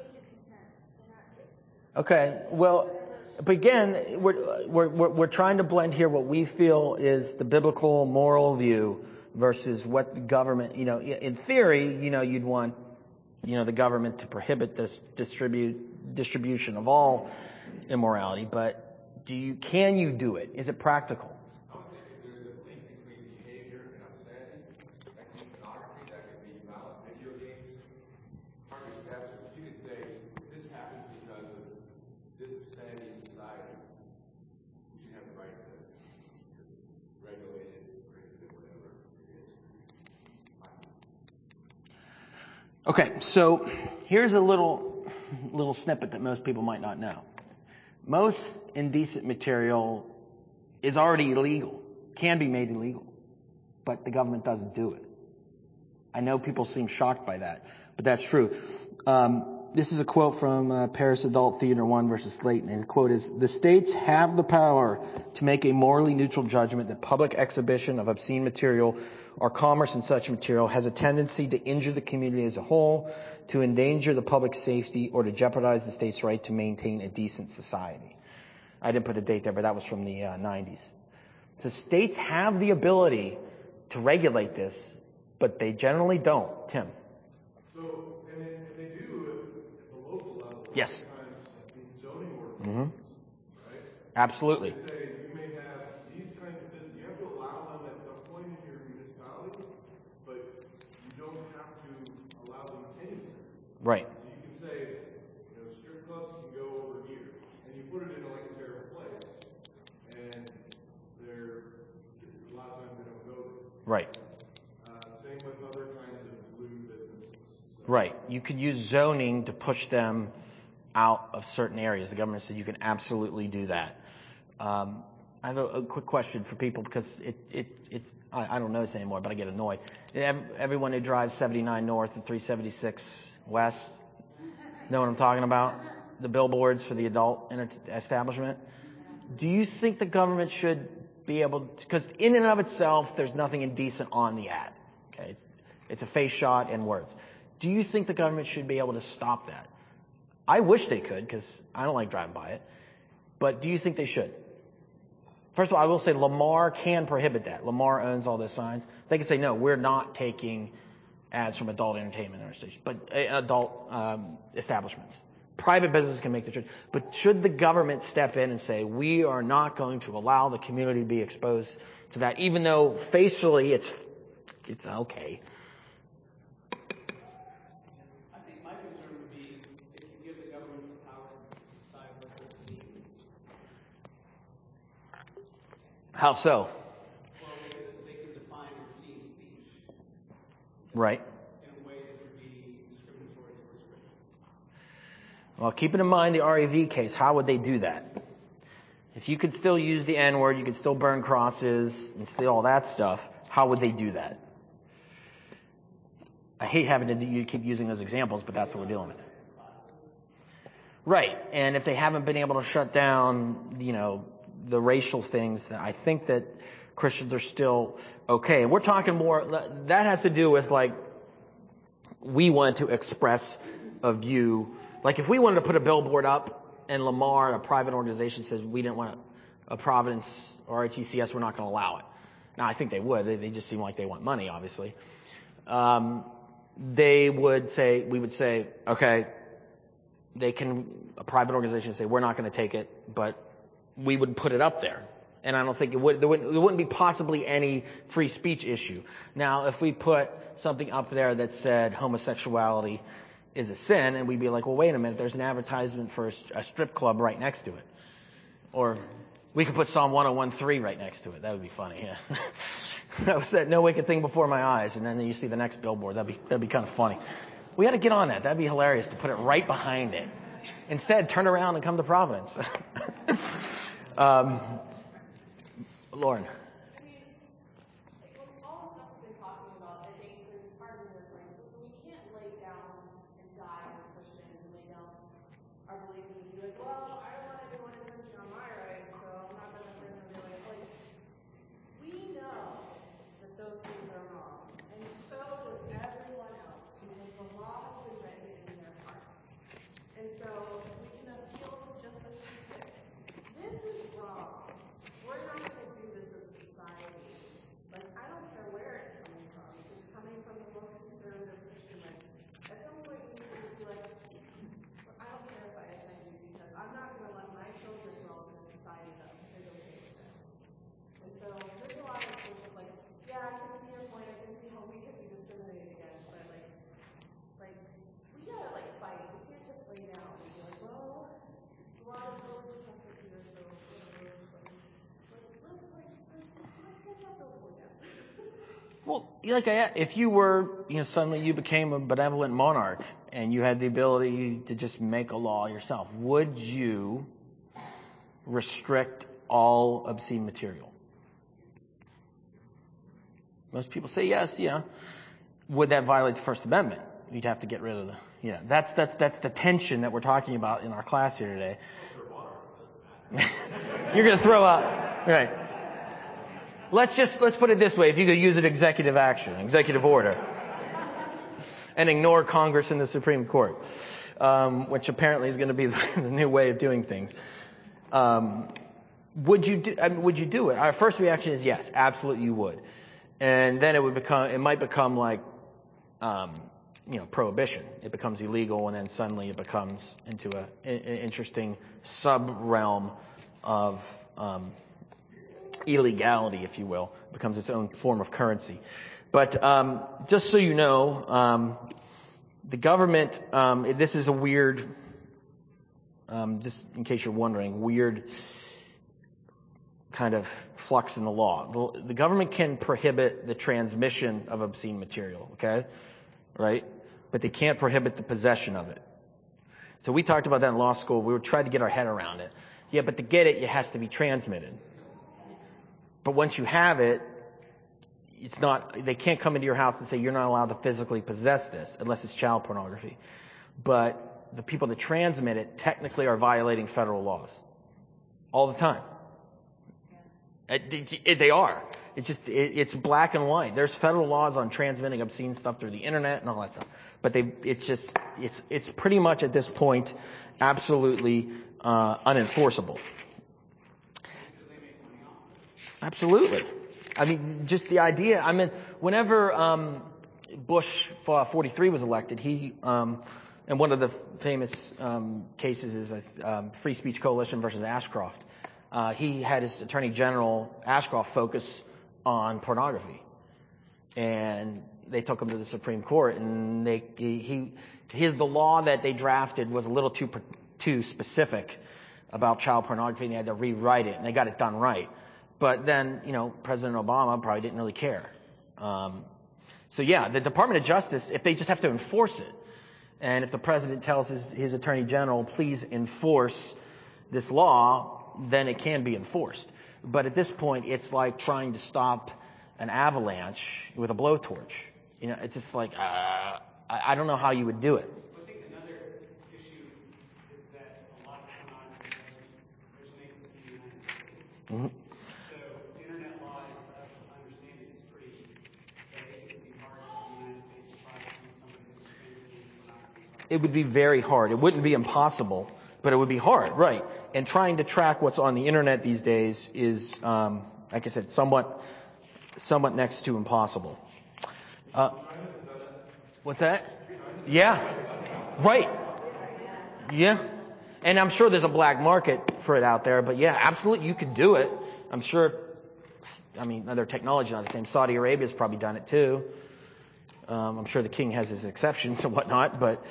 Okay, well, but again, we're trying to blend here what we feel is the biblical moral view versus what the government, in theory, you'd want, the government to prohibit this distribution of all immorality, but can you do it? Is it practical? I would think if there's a link between behavior and obscenity, that could be pornography, that could be violent video games, hard to establish. You could say, this happens because of this obscenity in society. You should have the right to regulate it, prohibit it, whatever it is. Okay, so here's a little snippet that most people might not know. Most indecent material is already illegal, can be made illegal, but the government doesn't do it. I know people seem shocked by that, but that's true. This is a quote from Paris Adult Theater 1 versus Slayton, and the quote is, "The states have the power to make a morally neutral judgment that public exhibition of obscene material or commerce in such material has a tendency to injure the community as a whole, to endanger the public safety, or to jeopardize the state's right to maintain a decent society." I didn't put a date there, but that was from the 90s. So states have the ability to regulate this, but they generally don't. Tim? So, and they do at the local level. Yes. Sometimes in zoning ordinances, Mm-hmm. right? Absolutely. They say you may have these kinds of business. You have to allow them at some point in your municipality, but you don't have to allow them anywhere. Right. So you can say, strip clubs can go over here, and you put it in like a terrible place, and a lot of times they don't go there. Right. Same with other kinds of lewd businesses. So, Right. You could use zoning to push them out of certain areas. The government said you can absolutely do that. I have a quick question for people because I don't know this anymore, but I get annoyed. Everyone who drives 79 North and 376 West know what I'm talking about? The billboards for the adult establishment. Do you think the government should be able to, because in and of itself, there's nothing indecent on the ad. Okay. It's a face shot and words. Do you think the government should be able to stop that? I wish they could because I don't like driving by it. But do you think they should? First of all, I will say Lamar can prohibit that. Lamar owns all those signs. They can say, no, we're not taking ads from adult entertainment or station, but adult establishments. Private businesses can make the choice. But should the government step in and say, we are not going to allow the community to be exposed to that, even though facially it's okay? I think my concern would be if you give the government the power to decide what's obscene. How so? Well, they could define obscene speech. Right. In a way that would be discriminatory towards Christians. Well, keeping in mind the RAV case, how would they do that? If you could still use the N-word, you could still burn crosses and still all that stuff, how would they do that? I hate having to keep using those examples, but that's what we're dealing with. Right. And if they haven't been able to shut down, the racial things, I think that Christians are still okay. And we're talking more, that has to do with we want to express a view. Like if we wanted to put a billboard up and Lamar, a private organization, says we didn't want a Providence or RTCS, we're not going to allow it. Now I think they would. They just seem like they want money, obviously. We would say, okay, a private organization say, we're not going to take it, but we would put it up there. And I don't think there wouldn't be possibly any free speech issue. Now, if we put something up there that said homosexuality is a sin, and we'd be like, well, wait a minute, there's an advertisement for a strip club right next to it. Or we could put Psalm 101:3 right next to it. That would be funny, yeah. That was that no wicked thing before my eyes, and then you see the next billboard. That'd be kind of funny. We got to get on that. That'd be hilarious to put it right behind it. Instead, turn around and come to Providence. Lauren. All the stuff we've been talking about, I think there's part of this, like, we can't lay down and die as Christians and lay down our beliefs and be like, well, I don't want anyone infringing on my rights, so I'm not going to bring them to like, we know that those things are wrong, and so does everyone else, because the law has been written in their heart. And so we can appeal to just as we say, this is wrong. We're not going to do this as a society. Like, I don't care where it's coming from. If it's coming from the most conservative Christian, like, at some point we need to just be like, well, I don't care if I offend you because I'm not going to let my children grow up in a society that is okay with that. And so there's a lot of things like, yeah, I can see your point. I can see how we could be discriminated against, but like we gotta like fight. We can't just lay down and be like, well, a lot of those stuff here, so let's get that billboard down. Well, if you were, suddenly you became a benevolent monarch and you had the ability to just make a law yourself, would you restrict all obscene material? Most people say yes, yeah. Would that violate the First Amendment? You'd have to get rid of that's the tension that we're talking about in our class here today. You're going to throw out, right. Let's put it this way. If you could use an executive action, executive order, and ignore Congress and the Supreme Court, which apparently is going to be the new way of doing things. Would you do it? Our first reaction is yes, absolutely you would. And then it might become like, prohibition. It becomes illegal, and then suddenly it becomes into an interesting sub-realm of illegality, if you will. It becomes its own form of currency. But just so you know, the government, this is a weird, just in case you're wondering, weird kind of flux in the law. The government can prohibit the transmission of obscene material, okay? Right? But they can't prohibit the possession of it. So we talked about that in law school. We tried to get our head around it. Yeah, but to get it has to be transmitted. But once you have it, they can't come into your house and say you're not allowed to physically possess this unless it's child pornography. But the people that transmit it technically are violating federal laws. All the time. They are. It's black and white. There's federal laws on transmitting obscene stuff through the internet and all that stuff. But it's pretty much at this point absolutely unenforceable. Absolutely. I mean, just the idea. I mean, whenever Bush 43 was elected, he and one of the famous cases is Free Speech Coalition versus Ashcroft. He had his Attorney General Ashcroft focus on pornography, and they took him to the Supreme Court, and the law that they drafted was a little too specific about child pornography, and they had to rewrite it, and they got it done right. But then, President Obama probably didn't really care. So yeah, the Department of Justice, if they just have to enforce it, and if the president tells his Attorney General, please enforce this law, then it can be enforced. But at this point, it's like trying to stop an avalanche with a blowtorch. It's just like, I don't know how you would do it. I think another issue is that a lot of pornography originates in the United States. Mm-hmm. So the internet law, as I understand it, is pretty vague. It would be hard for the United States to prosecute somebody who's transmitting pornography. It would be very hard. It wouldn't be impossible, but it would be hard, right? And trying to track what's on the internet these days is, like I said, somewhat next to impossible. What's that? Yeah. Right. Yeah. And I'm sure there's a black market for it out there, but yeah, absolutely, you could do it. I'm sure, their technology is not the same. Saudi Arabia's probably done it too. I'm sure the king has his exceptions and whatnot, but,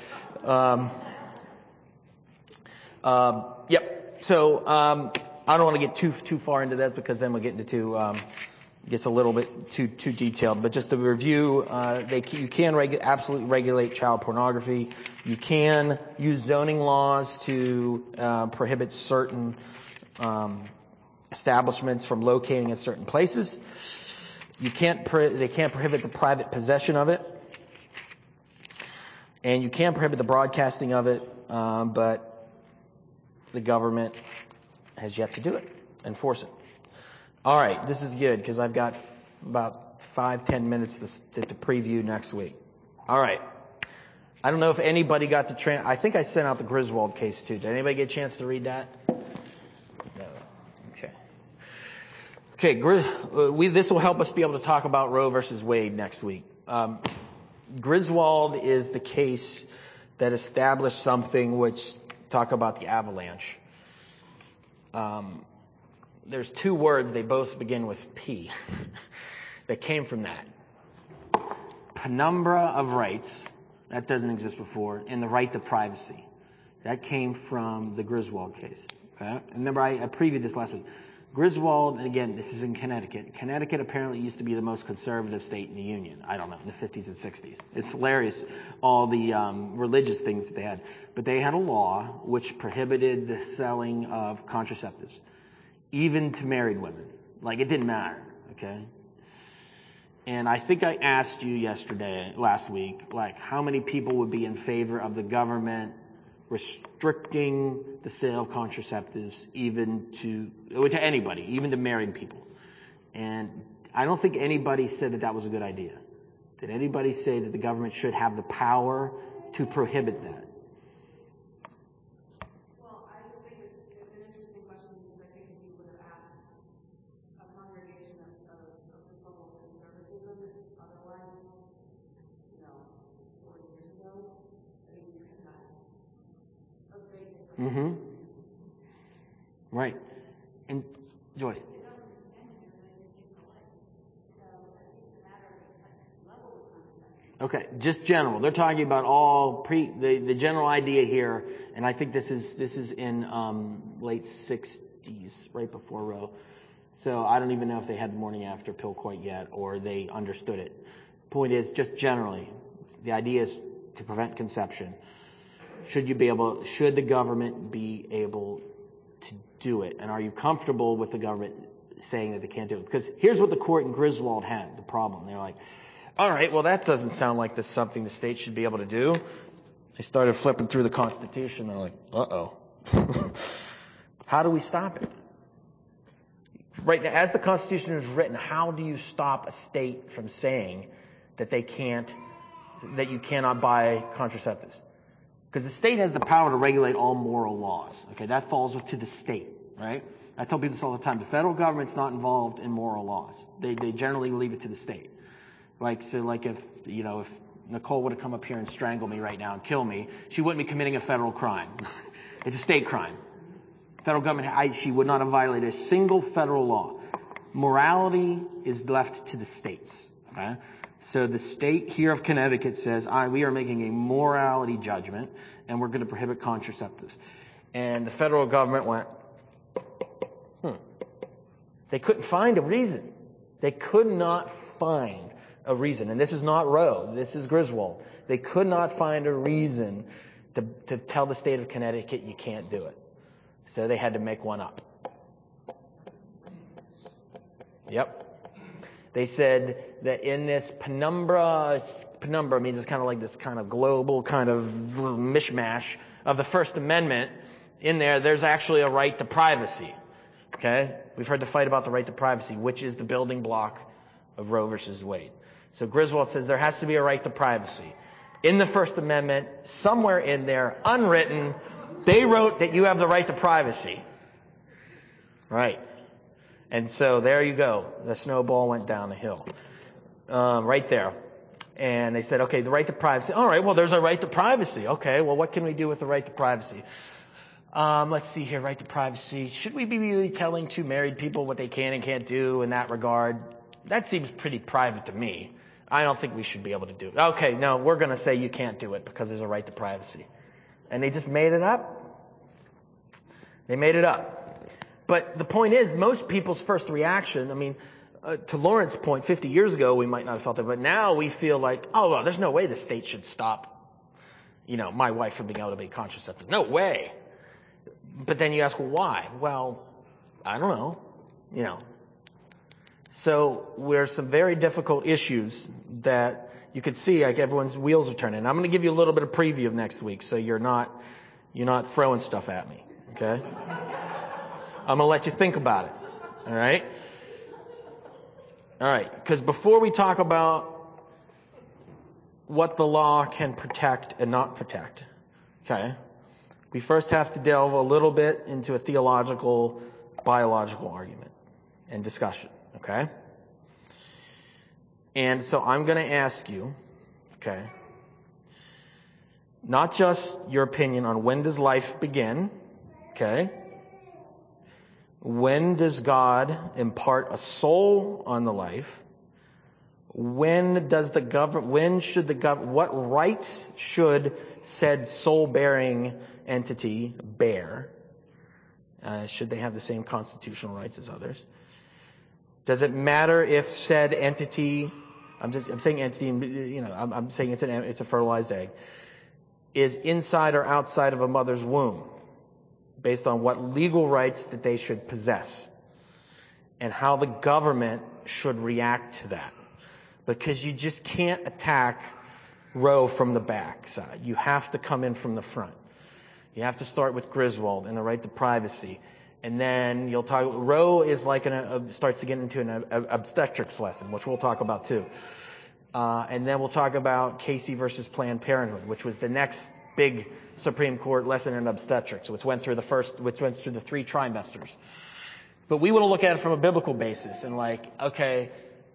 yep. So, I don't want to get too far into that because then we'll get into gets a little bit too detailed. But just to review, you can absolutely regulate child pornography. You can use zoning laws to prohibit certain establishments from locating in certain places. They can't prohibit the private possession of it, and you can prohibit the broadcasting of it, but the government has yet to do it, enforce it. All right, this is good because I've got about 5-10 minutes to preview next week. All right. I don't know if anybody got the I think I sent out the Griswold case too. Did anybody get a chance to read that? No. Okay. This will help us be able to talk about Roe versus Wade next week. Griswold is the case that established something which talk about the avalanche. There's two words, they both begin with P, that came from that. Penumbra of rights, that doesn't exist before, and the right to privacy. That came from the Griswold case. Okay? Remember, I previewed this last week. Griswold, and again, this is in Connecticut. Connecticut apparently used to be the most conservative state in the Union. I don't know, in the 50s and 60s. It's hilarious, all the religious things that they had. But they had a law which prohibited the selling of contraceptives, even to married women. Like, it didn't matter, okay? And I think I asked you last week, like, how many people would be in favor of the government restricting the sale of contraceptives even to anybody, even to married people. And I don't think anybody said that was a good idea. Did anybody say that the government should have the power to prohibit that? Well, I just think it's an interesting question because I think if you would have asked a congregation of Republican conservatism otherwise, 40 years ago, I think you could have a big difference. Mm-hmm. Right. And Joy. Okay, just general. They're talking about all the general idea here, and I think this is in late 60s, right before Roe. So I don't even know if they had the morning after pill quite yet, or they understood it. Point is, just generally, the idea is to prevent conception. Should the government be able to do it? And are you comfortable with the government saying that they can't do it? Because here's what the court in Griswold had, the problem. They're like, all right, well, that doesn't sound like this something the state should be able to do. They started flipping through the Constitution. They're like, uh-oh. How do we stop it? Right now, as the Constitution is written, how do you stop a state from saying that you cannot buy contraceptives? Because the state has the power to regulate all moral laws. Okay, that falls to the state, right? I tell people this all the time. The federal government's not involved in moral laws. They generally leave it to the state. If Nicole would have come up here and strangled me right now and kill me, she wouldn't be committing a federal crime. It's a state crime. Federal government, she would not have violated a single federal law. Morality is left to the states. Okay? So the state here of Connecticut says, we are making a morality judgment, and we're going to prohibit contraceptives. And the federal government went, They couldn't find a reason. They could not find a reason. And this is not Roe. This is Griswold. They could not find a reason to tell the state of Connecticut you can't do it. So they had to make one up. Yep. They said that in this penumbra means it's kind of like this kind of global kind of mishmash of the First Amendment. In there's actually a right to privacy. Okay? We've heard the fight about the right to privacy, which is the building block of Roe versus Wade. So Griswold says there has to be a right to privacy. In the First Amendment, somewhere in there, unwritten, they wrote that you have the right to privacy. Right. And so there you go. The snowball went down the hill. Right there. And they said, okay, the right to privacy. All right, well, there's a right to privacy. Okay, well, what can we do with the right to privacy? Let's see here, right to privacy. Should we be really telling two married people what they can and can't do in that regard? That seems pretty private to me. I don't think we should be able to do it. Okay, no, we're going to say you can't do it because there's a right to privacy. And they just made it up? They made it up. But the point is, most people's first reaction, I mean, to Lauren's point, 50 years ago we might not have felt it, but now we feel like, oh, well, there's no way the state should stop, my wife from being able to make contraceptive. No way. But then you ask, well, why? Well, I don't know, So there's some very difficult issues that you could see, like everyone's wheels are turning. I'm going to give you a little bit of preview of next week, so you're not throwing stuff at me, okay? I'm going to let you think about it, all right? All right, because before we talk about what the law can protect and not protect, okay, we first have to delve a little bit into a theological, biological argument and discussion, okay? And so I'm going to ask you, okay, not just your opinion on when does life begin, okay? When does God impart a soul on the life? When does the government, what rights should said soul-bearing entity bear? Should they have the same constitutional rights as others? Does it matter if said entity, I'm saying entity, I'm saying it's a fertilized egg, is inside or outside of a mother's womb, based on what legal rights that they should possess, and how the government should react to that. Because you just can't attack Roe from the back side. You have to come in from the front. You have to start with Griswold and the right to privacy. And then you'll talk, Roe is like starts to get into an obstetrics lesson, which we'll talk about too. And then we'll talk about Casey versus Planned Parenthood, which was the next big Supreme Court lesson in obstetrics, which went through the 3 trimesters. But we want to look at it from a biblical basis and okay,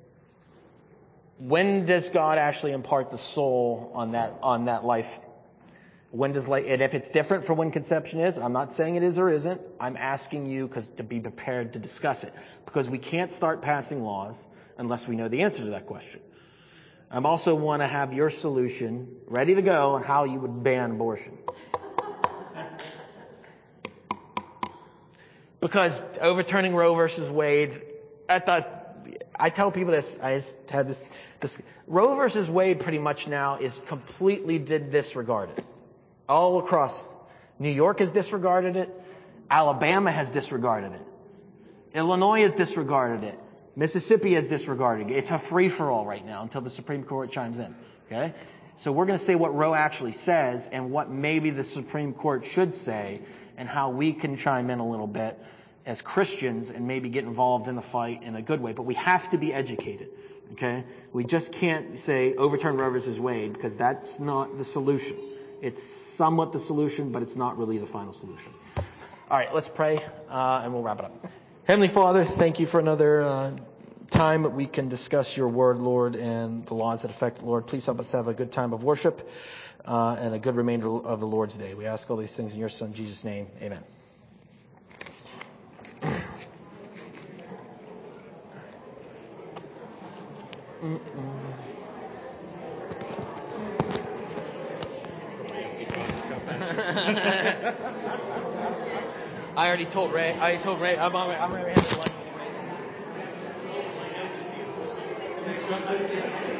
when does God actually impart the soul on that life? When does and if it's different from when conception is, I'm not saying it is or isn't. I'm asking you to be prepared to discuss it, because we can't start passing laws unless we know the answer to that question. I also want to have your solution ready to go on how you would ban abortion. Because overturning Roe versus Wade, I tell people this, I just had this Roe versus Wade pretty much now is completely disregarded. All across. New York has disregarded it. Alabama has disregarded it. Illinois has disregarded it. Mississippi has disregarded it. It's a free-for-all right now until the Supreme Court chimes in. Okay? So we're going to say what Roe actually says and what maybe the Supreme Court should say, and how we can chime in a little bit as Christians and maybe get involved in the fight in a good way. But we have to be educated. Okay? We just can't say overturn Roe versus Wade, because that's not the solution. It's somewhat the solution, but it's not really the final solution. All right, let's pray, and we'll wrap it up. Heavenly Father, thank you for another time that we can discuss your word, Lord, and the laws that affect it, Lord. Please help us have a good time of worship and a good remainder of the Lord's Day. We ask all these things in your Son, Jesus' name. Amen. I already told Ray. I'm already having lunch with Ray.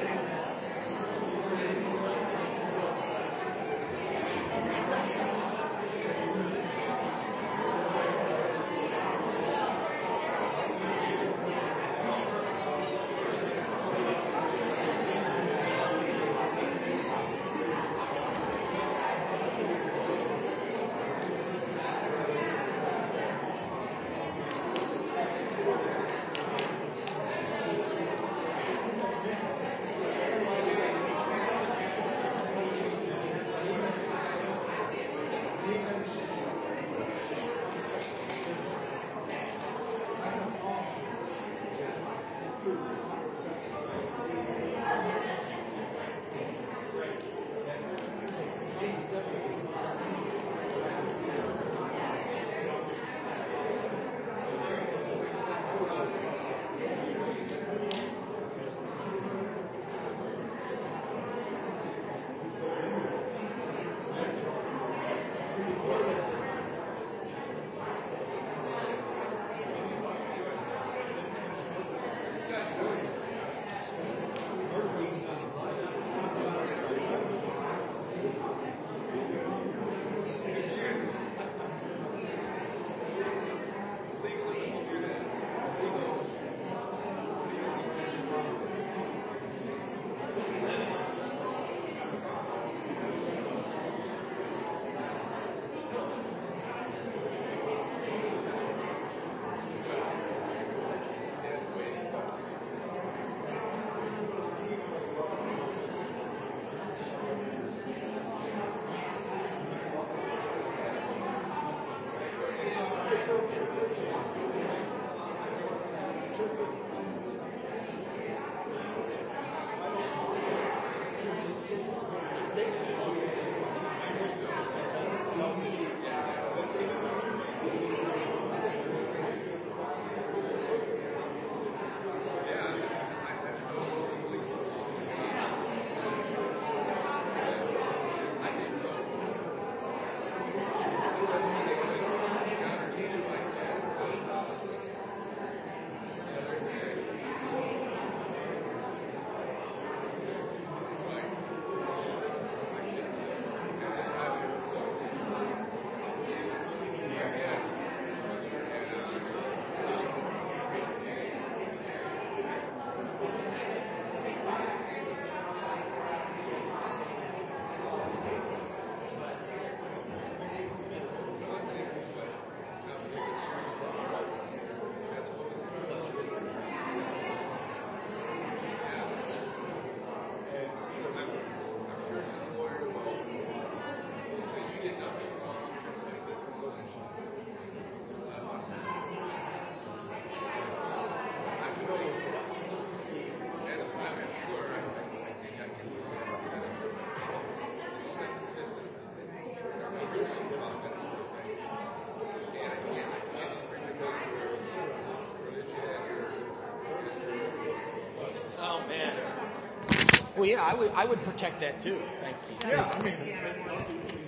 yeah, I would protect that too. Thanks, Steve. Yeah, I mean,